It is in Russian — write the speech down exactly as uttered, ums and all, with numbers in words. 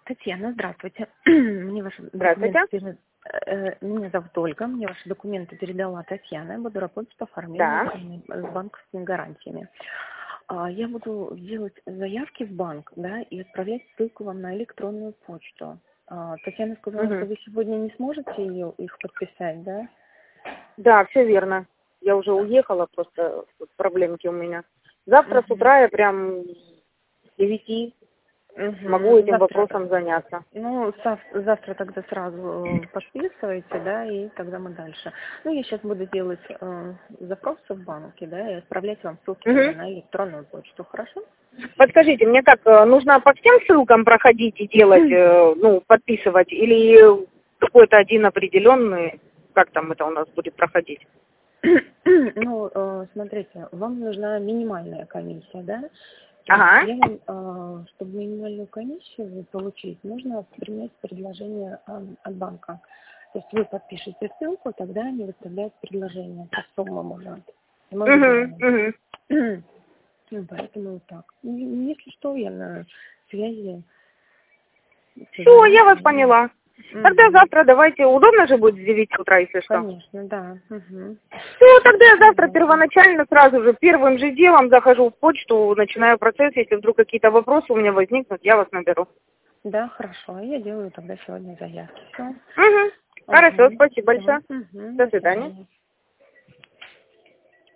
Татьяна, здравствуйте. Мне ваши Здравствуйте. документы перед- э, Меня зовут Ольга, мне ваши документы передала Татьяна, я буду работать по оформлению Да. с банковскими гарантиями. А, Я буду делать заявки в банк, да, и отправлять ссылку вам на электронную почту. А, Татьяна сказала, что Мгм. вы сегодня не сможете ее, их подписать, да? Да, все верно. Я уже уехала, просто тут проблемки у меня. Завтра с Мгм. утра я прям с девяти могу Мгм. этим Завтра. вопросом заняться. Ну, зав- завтра тогда сразу э, подписывайте, да, и тогда мы дальше. Ну, я сейчас буду делать э, запросы в банке, да, и отправлять вам ссылки тогда Мгм. на электронную почту, хорошо? Подскажите, мне как, э, нужно по всем ссылкам проходить и делать, э, ну, подписывать, или какой-то один определенный, как там это у нас будет проходить? Ну, э, смотрите, вам нужна минимальная комиссия, да? То есть Ага. я вам, э, чтобы минимальную комиссию получить, нужно принять предложение э, от банка. То есть вы подпишете ссылку, тогда они выставляют предложение по суммам уже. И мы Угу, выбираем. угу. Ну, поэтому вот так. И если что, я на связи Все, я созвонимся. вас поняла. Тогда Угу. завтра давайте, удобно же будет с девяти утра, если что. Конечно, да. Угу. Все, Все, тогда я тогда завтра давайте. первоначально сразу же первым же делом захожу в почту, начинаю процесс. Если вдруг какие-то вопросы у меня возникнут, я вас наберу. Да, хорошо. Я делаю тогда сегодня заявки. Все. Угу. Хорошо, Ага. спасибо Все. большое. Угу. До До свидания. свидания.